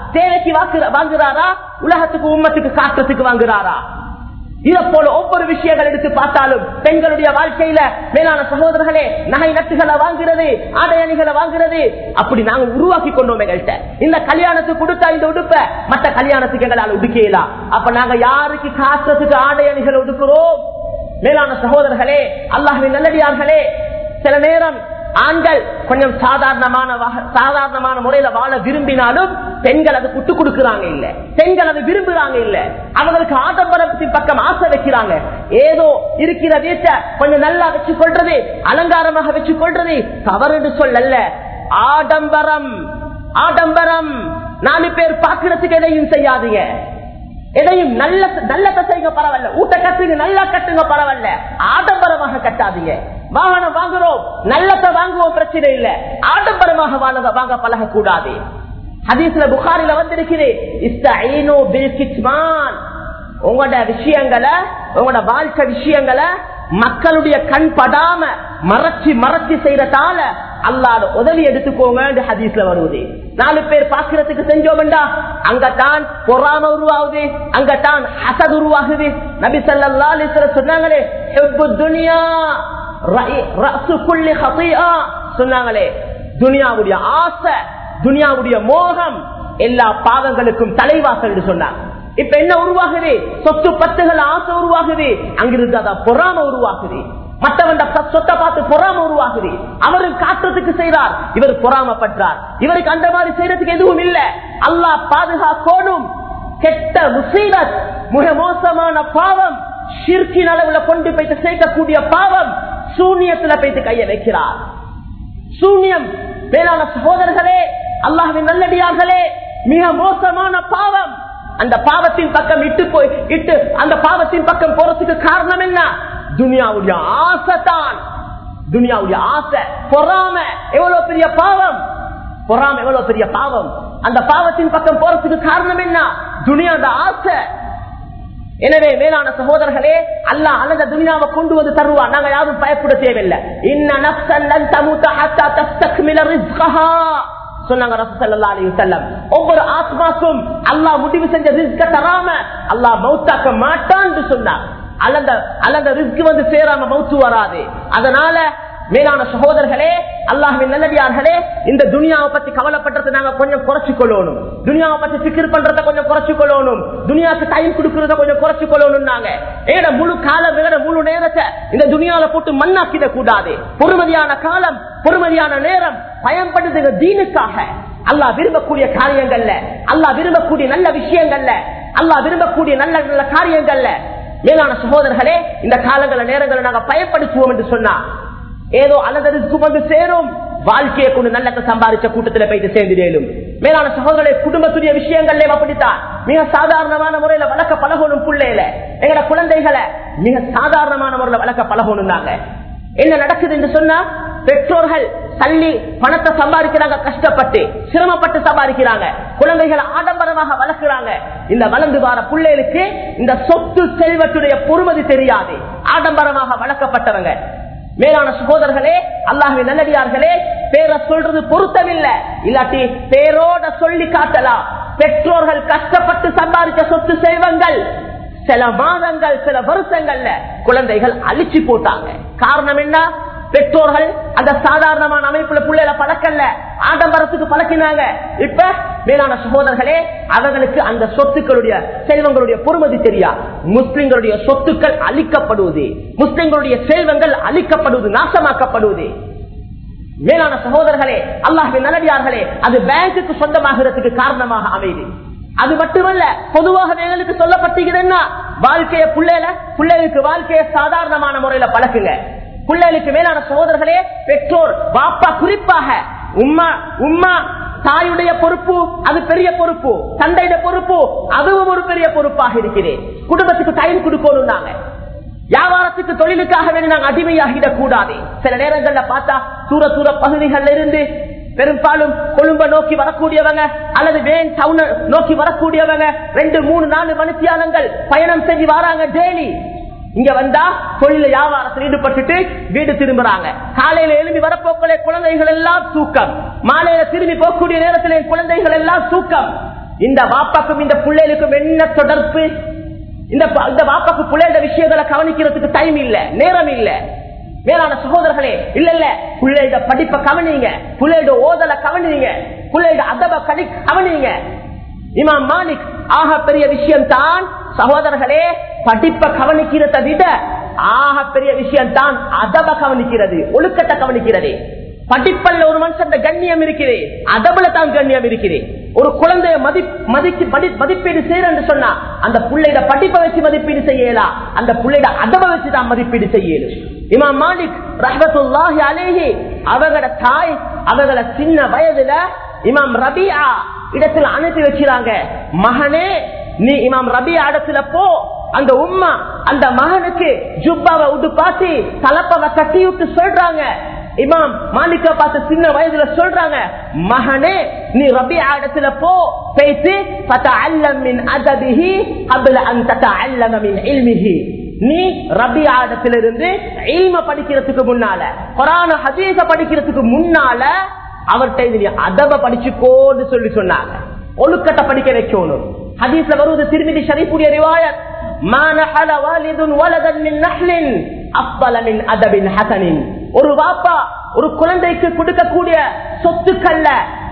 தேவைக்கு வாங்குறாரா, உலகத்துக்கு உம்மத்துக்கு காட்டுறதுக்கு வாங்குறாரா? இத போல ஒவ்வொரு விஷயங்கள் எடுத்து பார்த்தாலும் பெண்களுடைய வாழ்க்கையில மேலான சகோதரர்களே நகை நட்டுகளை வாங்குறது, ஆடை அணிகளை வாங்குறது, அப்படி நாங்க உருவாக்கி கொண்டோம். எங்கள்கிட்ட இந்த கல்யாணத்துக்கு கொடுத்தா இந்த உடுப்ப மற்ற கல்யாணத்துக்கு எங்களால் உடுக்கலாம். அப்ப நாங்க யாருக்கு காட்டுறதுக்கு ஆடை அணிகளை உடுக்கிறோம்? மேலான சகோதரர்களே, அல்லாஹ்வின் நல்லடியார்களே, சில நேரம் ஆண்கள் கொஞ்சம் சாதாரணமான சாதாரணமான முறையில வாழ விரும்பினாலும் பெண்கள் அது குட்டு கொடுக்கறாங்க இல்ல, பெண்கள் அது விரும்புறாங்க இல்ல, அவங்களுக்கு ஆடம்பரத்தின் பக்கம் ஆசை வைக்கிறாங்க. ஏதோ இருக்கிற வீட்டை கொஞ்சம் நல்லா வச்சு கொள்றது, அலங்காரமாக வச்சு கொள்றது தவறு என்று சொல்லல. ஆடம்பரம் ஆடம்பரம் நாலு பேர் பார்க்கிறதுக்கு எதையும் செய்யாதீங்க, எதையும் நல்ல நல்ல கட்டுங்க பரவாயில்ல, ஊட்ட கட்டுங்க நல்லா கட்டுங்க பரவாயில்ல, ஆடம்பரமாக கட்டாதீங்க. வாகனம் வாங்குறோம், நல்லத வாங்குவோம், பிரச்சனை இல்ல, ஆடம்பரமாக வாங்க பழக கூடாது. ஹதீஸ்ல புகாரில வந்திருக்கிறேன், உங்களோட விஷயங்களை உங்களோட வாழ்க்கை விஷயங்களை மக்களுடைய கண் படாம மறைச்சி மறைச்சி செய்யறதால அல்லாஹ் உதவி எடுத்துக்கோங்க ஹதீஸ்ல வருவது. நாலு பேர் பாக்குறதுக்கு செஞ்சோம்டா அங்கத்தான் பொறாம உருவாகுது, அங்கத்தான் ஹசத் உருவாகுது. நபி ஸல்லல்லாஹு அலைஹி வஸல்லம் சொன்னாங்களே, ஹுப்புத் துன்யா ரஅஸு குல்லி ஹதீஆ, சொன்னாங்களே துனியாவுடைய ஆசை, துனியாவுடைய மோகம் எல்லா பாவங்களுக்கும் தலைவாசல் என்று சொன்னாங்க. இப்ப என்ன உருவாகுது? சொத்து பத்துகள் ஆசை உருவாகுது, அங்கிருந்து அதான் பொறாம உருவாகுது. மற்றவன் சொத்தை பார்த்து பொறாம உருவாகுது, அவரு காட்டுறதுக்கு செய்றார், இவர் பொறாமப்பட்டார், இவருக்கு அந்த மாதிரி செய்யறதுக்கு எதுவும் இல்ல. அல்லாஹ் பாதுகாக்கணும். கெட்ட முசீபத், மிக மோசமான பாவம், ஷிர்கின் அளவுல கொண்டு போய்த்து சேர்க்கக்கூடிய பாவம், சூனியத்துல போய்த்து கைய வைக்கிறார். சூனியம் மேலான சகோதரர்களே, அல்லாஹ்வின் நல்லடியார்களே, மிக மோசமான பாவம். அந்த பாவத்தின் பக்கம் இட்டு போய் இட்டு அந்த பாவத்தின் பக்கம் போறதுக்கு காரணம் என்ன? துனியாவுடைய ஆசை தான். துனியாவுடைய ஆசை, பொறாம எவ்வளவு பெரிய பாவம், பொறாம எவ்வளவு பெரிய பாவம். அந்த பாவத்தின் பக்கம் போறதுக்கு காரணம் என்ன? துனியாவோட ஆசை. எனவே மேலான சகோதரர்களே, அல்லாஹ் அந்த துனியாவை கொண்டு வந்து தருவா, நாங்க யாரும் பயப்பட தேவையில்லை. இன்ன நஃப்ஸன் லன் தமூத ஹத்தா தஸ்தக்மில ரிஸ்கஹா சொன்னாங்க ரசூலுல்லாஹி ஸல்லல்லாஹு அலைஹி வஸல்லம். ஒவ்வொரு ஆத்மாக்கும் அல்லாஹ் முடிவு செஞ்ச ரிஸ்க தராம அல்லாஹ் மௌத்தாக்க மாட்டான்னு சொன்னார். அல்லந்த அல்லந்த ரிஸ்க் வந்து சேராம மௌத்து வராது. அதனால மேலான சகோதரர்களே, அல்லாஹ்வின் நல்லடியார்களே, இந்த துனியாவை பத்தி கவலைப்படுறதை நாங்க கொஞ்சம் குறைச்சு கொள்ளணும். துனியாவை பத்தி பிக்கர் பண்றதை கொஞ்சம் குறைச்சு கொள்ளணும். துனியாவுக்கு டைம் கொடுக்கறத கொஞ்சம் குறைச்சு கொள்ளணும். நாங்க ஏட முழு காலம் வேற முழு நேரத்தை இந்த துனியாவில போட்டு மண்ணாக்கிட கூடாது. பொறுமதியான காலம், பொறுமதியான நேரம் பயன்படுத்துங்க தீனுக்காக. அல்லாஹ் விரும்பக்கூடிய காரியங்கள்ல, அல்லாஹ் விரும்பக்கூடிய நல்ல விஷயங்கள்ல, அல்லாஹ் விரும்பக்கூடிய நல்ல நல்ல காரியங்கள்ல மேலான சகோதரர்களே, இந்த காலங்கள நேரங்களை நாங்க பயன்படுத்துவோம் என்று சொன்னா ஏதோ அல்லது வந்து சேரும், வாழ்க்கையை கொண்டு நல்லத்தை சம்பாதிச்ச கூட்டத்தில் போயிட்டு சேர்ந்துடலும். மேலான சகோதரர்களே, குடும்பத்துடைய விஷயங்கள்ல அப்படித்தான் மிக சாதாரணமான முறையில வளர்க்க பழகணும். பிள்ளையில எங்கட குழந்தைகளை மிக சாதாரணமான முறையில வளர்க்க பழகணும். நாங்க என்ன நடக்குது என்று சொன்னா, பெற்றோர்கள் தள்ளி பணத்தை சம்பாதிக்கிறாங்க, கஷ்டப்பட்டு சிரமப்பட்டு சம்பாதிக்கிறாங்க, குழந்தைகளை ஆடம்பரமாக வளர்க்கிறாங்க. இந்த வளர்ந்து வர பிள்ளைகளுக்கு இந்த சொத்து செல்வத்துடைய பொறுமதி தெரியாது, ஆடம்பரமாக வளர்க்கப்பட்டவங்க. மேலான சகோதரர்களே, அல்லாஹ்வின் நல்லடியார்களே, பேரை சொல்றது பொருத்தமில்லை, இல்லாட்டி பேரோட சொல்லி காட்டலாம். பெற்றோர்கள் கஷ்டப்பட்டு சம்பாதிச்ச சொத்து செல்வங்கள் சில மாதங்கள் சில வருஷங்கள்ல குழந்தைகள் அழிச்சு போட்டாங்க. காரணம் என்ன? பெற்றோர்கள் அந்த சாதாரணமான அமைப்புல பிள்ளைகளை பழக்கல, ஆடம்பரத்துக்கு பழக்கினாங்க. இப்ப மேலான சகோதரர்களே, அவர்களுக்கு அந்த சொத்துக்களுடைய செல்வங்களுடைய பொறுமதி தெரியா. முஸ்லிம்களுடைய சொத்துக்கள் அழிக்கப்படுவது, முஸ்லிம்களுடைய செல்வங்கள் அழிக்கப்படுவது, நாசமாக்கப்படுவது. மேலான சகோதரர்களே, அல்லாஹ்வின் நல்லடியார்களே, அது பேங்குக்கு சொந்தமாகிறதுக்கு காரணமாக அமைது. அது மட்டுமல்ல, பொதுவாக எங்களுக்கு சொல்லப்பட்டிருக்கிறேன்னா, வாழ்க்கைய பிள்ளைல பிள்ளைகளுக்கு வாழ்க்கையை சாதாரணமான முறையில பழக்குங்க. பிள்ளைகளுக்கு மேலான சகோதரர்களே, பெற்றோர் வாப்பா, குறிப்பாக உம்மா உம்மா தாயுடைய பொறுப்பு அது பெரிய பொறுப்பு, தந்தையுடைய பொறுப்பு அதுவும் ஒரு பெரிய பொறுப்பாக இருக்கிறேன். குடும்பத்துக்கு டைம் கொடுக்கணும். நாங்க வியாபாரத்துக்கு தொழிலுக்காக வேண்டி நாங்க அடிமையாகிடக் கூடாது. சில நேரங்கள்ல பார்த்தா தூர தூர பகுதிகளில் இருந்து பெரும்பாலும் கொழும்ப நோக்கி வரக்கூடியவங்க அல்லது வேன் டவுன் நோக்கி வரக்கூடியவங்க ரெண்டு மூணு நாலு மணித்தியாலங்கள் பயணம் செஞ்சு வராங்க. டெய்லி இங்க வந்தா தொழில வியாபாரத்தில் ஈடுபட்டுட்டு வீடு திரும்புறாங்க. காலையில எழுப்பி வரப்போக்களே குழந்தைகள் எல்லாம் தூக்கம், மாலையில திரும்பி போகக்கூடிய நேரத்தில் குழந்தைகள் எல்லாம் தூக்கம். இந்த வாப்பாக்கும் இந்த பிள்ளைகளுக்கும் என்ன தொடர்பு? இந்த வாப்பாக்கு பிள்ளையோட விஷயங்களை கவனிக்கிறதுக்கு டைம் இல்ல, நேரம் இல்ல. மேலான சகோதரர்களே, இல்ல இல்ல பிள்ளையோட படிப்பை கவனிங்க, பிள்ளையோட ஓதலை கவனிங்க, பிள்ளையோட அதப கடி கவனிங்க. இமாம் மாலிக் ஆக பெரிய விஷயம் தான் சகோதரர்களே படிப்பை கவனிக்கிறதை விட ஆக பெரிய விஷயம் தான் அதப கவனிக்கிறது, ஒழுக்கத்தை கவனிக்கிறது. படிப்பல்ல ஒரு மனுஷன் கண்ணியம் இருக்கிறது, அதபல தான் கண்ணியம் இருக்கிறது. ஒரு குழந்தைய மதிப்பு மதிப்பீடு செய்யறது சொன்னா அந்த பிள்ளையோட படிப்பை வச்சு மதிப்பீடு செய்யலாம், அந்த பிள்ளையோட அதப வச்சு தான் மதிப்பீடு செய்யணும். இமாம் மாலிக் ரஹ்மத்துல்லாஹி அலைஹி அவங்களோட தாய் அவங்கள சின்ன வயதுல இமாம் ரபியா இடத்துல அனுப்பி வச்சிருக்காங்க. மகனே நீ இமாம் ரபியா இடத்துல போ, அந்த உம்மா அந்த மகனுக்கு ஜுப்பாவை உடுப்பாத்தி தலப்பவை கட்டி விட்டு சொல்றாங்க. இமாம் மாலிக்க பார்த்து சின்ன வயதுல சொல்றாங்க, மகனே நீ ரபியா இடத்துல போ, பேசி ஃபதஅல்லம் மின் அதபிஹி قبل ان تتعلم من علمه. நீ ரபியா இடத்துல இருந்து இல்ம படிக்கிறதுக்கு முன்னால, குர்ஆன் ஹதீஸ படிக்கிறதுக்கு முன்னால அவர்கிட்ட நீ அதப படிச்சுக்கோன்னு சொல்லி சொன்னாங்க. ஒழுக்கத்தை படிக்க வைக்கணும். ஹதீஸ்ல வருவது திர்மிதி ஷரீஃபுடைய ரிவாயத், மா நஹல வாலிதுன் வலதன் மின் நஹ்லின் அஃதல மின் அதபின் ஹஸனின். ஒரு வாப்பா ஒரு குழந்தைக்கு கொடுக்கக்கூடிய சொத்துக்கள்ல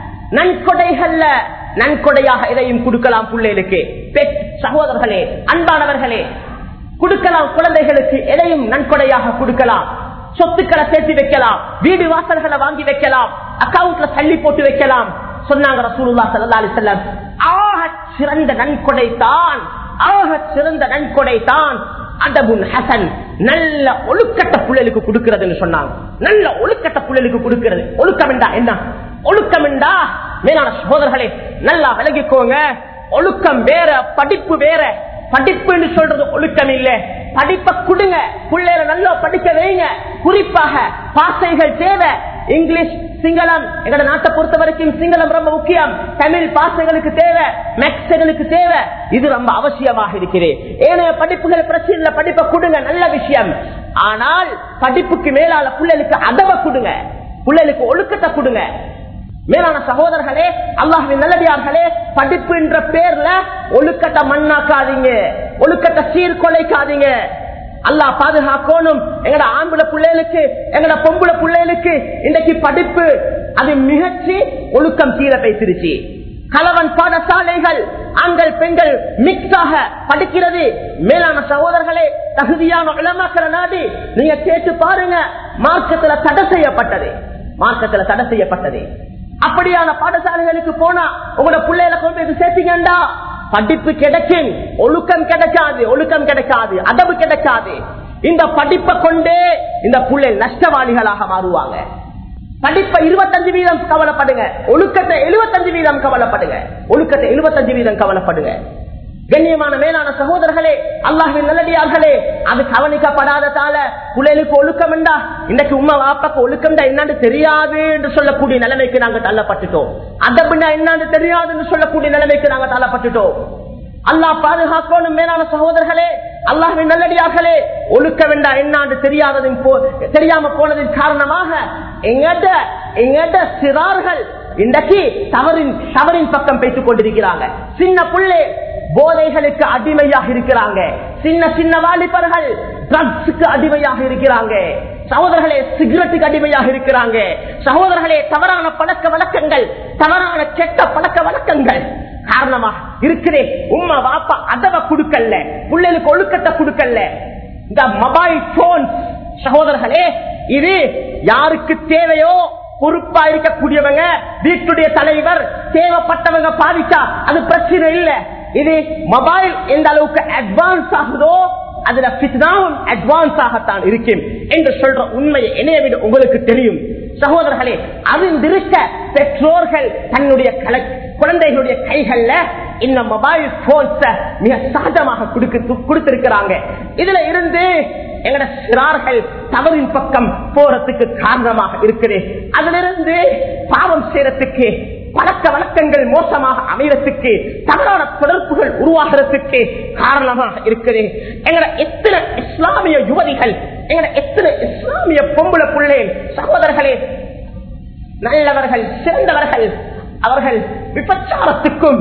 நன்கொடைகள்ல நன்கொடையாக எதையும் கொடுக்கலாம் பிள்ளைகளுக்கு. சகோதரர்களே, அன்பானவர்களே, கொடுக்கலாம் குழந்தைகளுக்கு எதையும் நன்கொடையாக கொடுக்கலாம். சொத்துக்களை சேர்த்து வைக்கலாம், வீடு வாசல்களை வாங்கி வைக்கலாம், அக்கவுண்ட்ல தள்ளி போட்டு வைக்கலாம். சொன்னாங்க ரசூலுல்லாஹி ஸல்லல்லாஹு அலைஹி வஸல்லம், ஆக சிறந்த நன்கொடை தான் ஆக சிறந்த நன்கொடை தான் அதபுன் ஹசன், நல்ல ஒழுக்கட்ட பிள்ளைகளுக்கு கொடுக்கிறதுன்னு சொன்னாங்க. நல்ல ஒழுக்கட்ட பிள்ளைகளுக்கு கொடுக்கிறது. ஒழுக்கம் என்றா என்ன? ஒழுக்கம் என்றா மேலான சகோதரர்களே நல்லா விலகிக்கோங்க. ஒழுக்கம் வேற, படிப்பு வேற. படிப்பு என்று சொல்றது ஒழுக்கம் இல்ல. படிப்பை கொடுங்க, பிள்ளைகளை நல்லா படிக்க வைங்க. குறிப்பாக பாசைகள் தேவை. இங்கிலீஷ், சிங்களம், எங்களோட நாட்டை பொறுத்த வரைக்கும் சிங்களம் ரொம்ப முக்கியம். தமிழ் பாசைகளுக்கு தேவை, மேக்ஸ்களுக்கு தேவை. இது ரொம்ப அவசியமாக இருக்கிறது. ஏனைய படிப்புகள் பிரச்சனை, படிப்பை கொடுங்க, நல்ல விஷயம். ஆனால் படிப்புக்கு மேலால பிள்ளைகளுக்கு அதவ கொடுங்க, பிள்ளைகளுக்கு ஒழுக்கத்தை கொடுங்க. மேலான சகோதரர்களே, அல்லாஹ்வின் நல்லடியார்களே, படிப்பு என்ற பேர்ல ஒழுக்கத்தை மண்ணாக்காதீங்க, ஒழுக்கத்தை சீர்குலைக்காதீங்க. அல்லாஹ் பாதுகாக்கணும். எங்கட ஆம்பளை பிள்ளைகளுக்கு, எங்கட பொம்பளை பிள்ளைகளுக்கு இன்றைக்கு படிப்பு அது மிகச்சி ஒழுக்கம் சீர பேசிருச்சு. கலவன் பாடசாலைகள் ஆண்கள் பெண்கள் மிக்ஸாக படிக்கிறது. மேலான சகோதரர்களே, தகுதியான உலமாக்களை நாடி நீங்க கேட்டு பாருங்க, மார்க்கத்துல தடை செய்யப்பட்டது, மார்க்கத்துல தடை செய்யப்பட்டது. அப்படியான பாடசாலைகளுக்கு போனா உங்களோட பிள்ளைகளை கொண்டு போய் சேர்த்தீங்கண்டா படிப்பு கிடைக்கும், ஒழுக்கம் கிடைக்காது, ஒழுக்கம் கிடைக்காது, அதவு கிடைக்காது. இந்த படிப்பை கொண்டே இந்த பிள்ளை நஷ்டவாளிகளாக மாறுவாங்க. படிப்பை இருபத்தஞ்சு வீதம் கவலைப்படுங்க, ஒழுக்கத்தை எழுபத்தஞ்சு வீதம் கவலைப்படுங்க, ஒழுக்கத்தை எழுபத்தஞ்சு வீதம் கவலைப்படுங்க. கண்ணியமான மேலான சகோதரர்களே, அல்லாஹ்வின் நல்லடியார்களே, அது கவனிக்கப்படாததால பிள்ளைகளுக்கு ஒழுக்கம் என்றா இன்னைக்கு உம்மா வாப்பாக்கு ஒழுக்கம் என்னன்னு தெரியாது என்று சொல்லக்கூடிய நிலைமைக்கு நாங்க தள்ளப்பட்டுட்டோம். அதபுன்னா என்னன்னு தெரியாது என்று சொல்லக்கூடிய நிலைமைக்கு நாங்க தள்ளப்பட்டுட்டோம். அல்லாஹ் பாதுகாக்கணும். மேலான சகோதரர்களே, அல்லாஹ்வின் நல்லடியார்களே, ஒழுக்கம் என்றா என்னன்னு தெரியாததின் தெரியாம போனதின் காரணமாக எங்கட எங்கட சிறார்கள் இன்றைக்கு தவறின் தவறின் பக்கம் பேசிக் கொண்டிருக்கிறாங்க. சின்ன பிள்ளை போதைகளுக்கு அடிமையாக இருக்கிறாங்க. சின்ன சின்ன வாலிபர்கள் ட்ரக்ஸுக்கு அடிமையாக இருக்கிறாங்க. சகோதரர்களே, சிகரெட்டுக்கு அடிமையாக இருக்கிறாங்க. சகோதரர்களே, தவறான பழக்க வழக்கங்கள், தவறான கெட்ட பழக்க வழக்கங்கள் காரணமாக இருக்கிறே. உம்மா வாப்பா அதவ கொடுக்கல, பிள்ளைகளுக்கு ஒழுக்கத்தை கொடுக்கல. இந்த மொபைல் போன் சகோதரர்களே, இது யாருக்கு தேவையோ பொறுப்பா இருக்கக்கூடியவங்க, வீட்டுடைய தலைவர், தேவைப்பட்டவங்க பாதிச்சா அது பிரச்சனை இல்லை. இது மொபைல் எந்த அளவுக்கு அட்வான்ஸ் ஆகுதோ அதுல ஃபித்னாவும் அட்வான்ஸ் ஆகத்தான் இருக்கும் என்று சொல்ற உண்மையை என்னைய விட உங்களுக்கு தெரியும். சகோதரர்களே, அறிந்திருக்க பெற்றோர்கள் தன்னுடைய குழந்தைகளுடைய கைகள்ல இந்த மொபைல் போன்ஸ மிக சகஜமாக கொடுத்திருக்கிறாங்க. இதுல இருந்து எங்கட சிறார்கள் தவறின் பக்கம் போறதுக்கு காரணமாக இருக்குது. அதிலிருந்து பாவம் செய்யறதுக்கு, பழக்க வழக்கங்கள் மோசமாக அமையறதுக்கு, தவறான தொடர்புகள் உருவாகிறதுக்கு காரணமாக இருக்குது. எங்கட எத்தனை இஸ்லாமிய யுவதிகள், எங்கட எத்தனை இஸ்லாமிய பொம்பளை பிள்ளை சகோதரர்களே, நல்லவர்கள், சிறந்தவர்கள், அவர்கள் விபச்சாரத்துக்கும்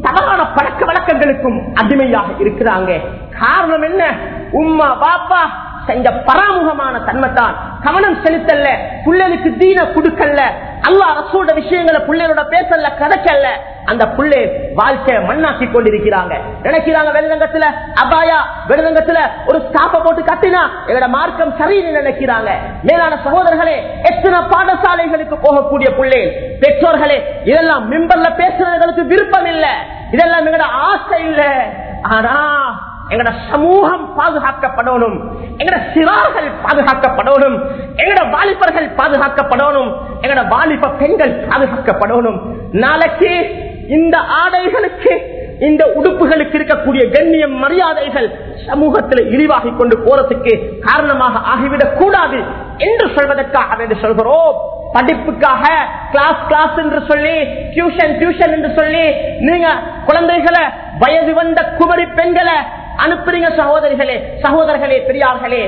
தவறான பழக்க வழக்கங்களுக்கும் அடிமையாக இருக்கிறாங்க. காரணம் என்ன? உம்மா பாப்பா செஞ்ச பராமுகமான தன்மைத்தான். கவனம் செலுத்தல்ல, புள்ளலுக்கு தீன குடுக்கல்ல, அல்லாஹ் ரசூலுடைய விஷயங்களை புள்ளையோட பேசல, கதைக்கல்ல. அந்த புள்ளை வாழ்க்கையை மண்ணாக்கி கொண்டிருக்கிறாங்க. நினைக்கிறாங்க வெளிரங்கத்துல அபாயா, வெளிரங்கத்துல ஒரு ஸ்டாப்ப போட்டு கட்டினா எங்களோட மார்க்கம் சரின்னு நினைக்கிறாங்க. மேலான சகோதரர்களே, எத்தனை பாடசாலைகளுக்கு போகக்கூடிய பிள்ளை பெற்றோர்களே, இதெல்லாம் மிம்பர்ல பேசுறவர்களுக்கு விருப்பம் இல்லை, இதெல்லாம் எங்களோட ஆசை இல்லை. ஆனா எங்கட சமூகம் பாதுகாக்கப்படணும், எங்கட சிறார்கள் பாதுகாக்கப்படணும், எங்கட வாலிபர்கள் பாதுகாக்கப்படணும், எங்கட வாலிப பெண்கள் பாதுகாக்கப்படணும். நாளைக்கு இந்த ஆடைகளுக்கு, இந்த உடுப்புகளுக்கு இருக்கக்கூடிய கண்ணியம் மரியாதைகள் சமூகத்தில் இழிவாகி கொண்டு போறதுக்கு காரணமாக ஆகிவிடக் கூடாது என்று சொல்வதற்காக என்று சொல்கிறோம். படிப்புக்காக கிளாஸ் கிளாஸ் என்று சொல்லி, டியூஷன் டியூஷன் என்று சொல்லி நீங்க குழந்தைகளை, வயது வந்த குமரி பெண்களை அனுப்புறீங்க. சகோதரிகளே, சகோதரர்களே, பெரியார்களே,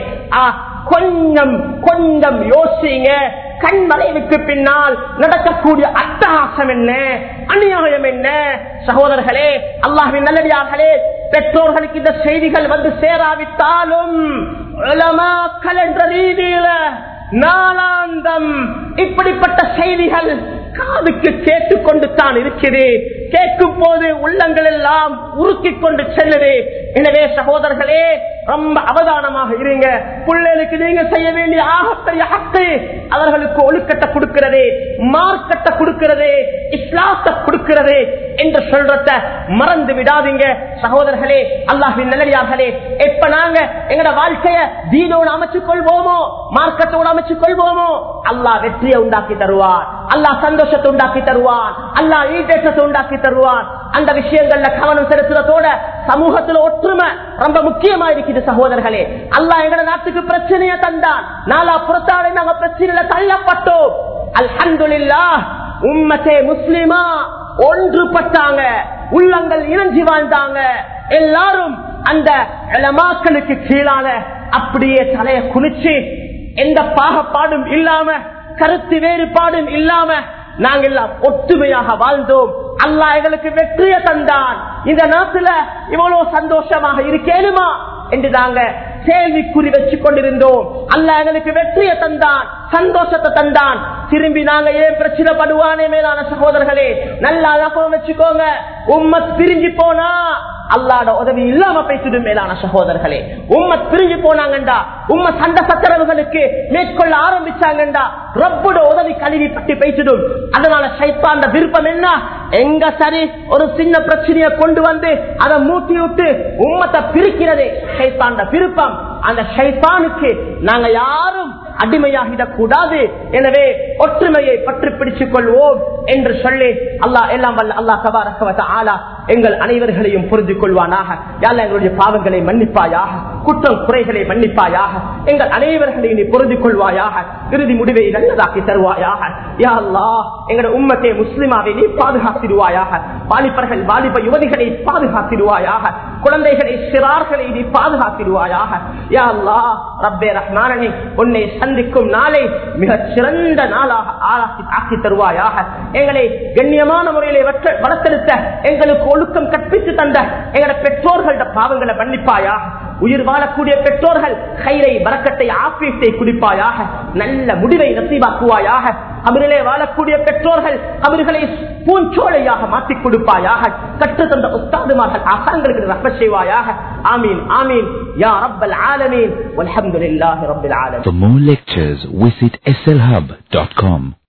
கொஞ்சம் கொஞ்சம் யோசிங்க. கண்மறைவுக்கு பின்னால் நடக்கக்கூடிய அட்டகாசம் என்ன, அநியாயம் என்ன? சகோதரர்களே, அல்லாஹ்வின் நல்லடியார்களே, பெற்றோர்களுக்கு இந்த செய்திகள் வந்து சேராவிட்டாலும் உலமாக்கள் என்ற ரீதியில நாளாந்தம் இப்படிப்பட்ட செய்திகள் காதுக்கு கேட்டுக்கொண்டு தான் இருக்குது. கேட்கும் போது உள்ளங்கள் எல்லாம் உருக்கிக் கொண்டு செல்லுது. எனவே சகோதரர்களே, ரொம்ப அவதானமாக இருங்க. பிள்ளைகளுக்கு நீங்க செய்ய வேண்டிய ஆகப்பெரிய ஹக்கு அவர்களுக்கு ஒழுக்கத்தை கொடுக்கிறது, மார்க்கத்தை கொடுக்கிறது, இஸ்லாத்தை கொடுக்கிறது என்று சொல்றத மறந்து விடாதீங்க. சகோதரர்களே, அல்லாஹ்வின் நல்லடியார்களே, எப்ப நாங்க எங்கட வாழ்க்கைய தீனோடு அமைச்சுக் கொள்வோமோ, மார்க்கத்தோடு அமைச்சுக் கொள்வோமோ, அல்லாஹ் வெற்றியை உண்டாக்கி தருவார், அல்லாஹ் சந்தோஷத்தை உண்டாக்கி தருவான், அல்லாஹ் ஈடேற்றத்தை உண்டாக்கி தருவான். அந்த விஷயங்கள்ல கவனம் செலுத்துறதோட சமூகத்துல ஒற்றுமை ரொம்ப முக்கியமா இருக்குது. சகோதரர்களே, அல்லாஹ் எங்கட நாட்டுக்கு பிரச்சனையை தந்தான், நாலா புறத்தாலே நாங்க பிரச்சனையில தள்ளப்பட்டோம். அல்ஹம்துலில்லாஹ், உம்மத்தே முஸ்லிமா ஒன்றுபட்டாங்க, உள்ளங்கள் இணைஞ்சி வாழ்ந்தாங்க. எல்லாரும் அந்த உலமாக்களுக்கு கீழான அப்படியே தலையை குனிச்சு எந்த பாகப்பாடும் இல்லாம, கருத்து வேறுபாடும் இல்லாம நாங்கள் எல்லாம் ஒற்றுமையாக வாழ்ந்தோம். அல்லாஹ் எங்களுக்கு வெற்றியை தந்தான். இந்த நாட்டுல இவ்வளவு சந்தோஷமாக இருக்கேனுமா என்று நாங்க கேள்விக்குறி வச்சு கொண்டிருந்தோம். அல்லாஹ் எங்களுக்கு வெற்றியை தந்தான், சந்தோஷத்தை தந்தான். திரும்பி நாங்க ஏன் பிரச்சனை படுவானே? மேலான சகோதரர்களே, நல்லா வச்சுக்கோங்க. உம்மத் பிரிஞ்சு போனா அல்லாஹ்ட உதவி இல்லாம பேசிடும். மேலான சகோதரர்களே, உம்மத் பிரிஞ்சு போனாங்கண்டா, உம்ம சண்டை சச்சரவுகளுக்கு மேற்கொள்ள ஆரம்பிச்சாங்கண்டா ரப்போட உதவி கழுவி பட்டி பேசிடும். அதனால ஷைத்தான்ட விருப்பம் என்ன? எங்க சரி ஒரு சின்ன பிரச்சனையை கொண்டு வந்து அதை மூட்டி விட்டு உம்மத்தை பிரிக்கிறது ஷைத்தான்ட விருப்பம். அந்த ஷைத்தானுக்கு நாங்க யாரும் அடிமையாகிடக் கூடாது. எனவே ஒற்றுமையை பற்றி பிடிச்சுக் கொள்வோம் என்று சொல்லி அல்லாஹ் எல்லாம் வல்ல அல்லாஹ் தபாரக வ தஆலா எங்கள் அனைவர்களையும் புரிந்து கொள்வானாக. யா அல்லாஹ், எங்களுடைய பாவங்களை மன்னிப்பாயாக, குற்றம் குறைகளை மன்னிப்பாயாக, எங்கள் அனைவர்களையும் நீ புரிந்து கொள்வாயாக, இறுதி முடிவை நல்லதாக்கி தருவாயாக. யா அல்லாஹ், எங்களுடைய உம்மத்தை முஸ்லிமாவை நீ பாதுகாத்திடுவாயாக, வாலிபர்கள் வாலிப யுவதிகளை பாதுகாத்திடுவாயாக, குழந்தைகளை சிறார்களை நீ பாதுகாத்திடுவாயாக. யா அல்லாஹ், ரப்பே ரஹ்மானனே, உன்னை சந்திக்கும் நாளை மிக சிறந்த நாளாக ஆளாக்கி ஆக்கி தருவாயாக. எங்களை கண்ணியமான முறையிலே வளர்த்தெடுத்த, எங்களுக்கு ஒழுக்கம் கற்பித்து தந்த எங்களோட பெற்றோர்களோட பாவங்களை மன்னிப்பாயாக. உயிர் வாழக்கூடிய பெற்றோர்கள் கைரை பரக்கத்தை ஆபியத்தை குடிப்பாயாக, நல்ல முடிவை நசீபாக்குவாயாக. அவர்களே வாழக்கூடிய பெற்றோர்கள் அவர்களை பூஞ்சோலையாக மாற்றிக் கொடுப்பாயாக. கற்று தந்த உஸ்தாதுமார்கள் ஆசான்களுக்கு ரஹ்மத் செய்வாயாக. ஆமீன் ஆமீன் யா ரப்பல் ஆலமீன் வல்ஹம்துலில்லாஹி ரப்பில் ஆலமீன். For more lectures visit S L hub dot com.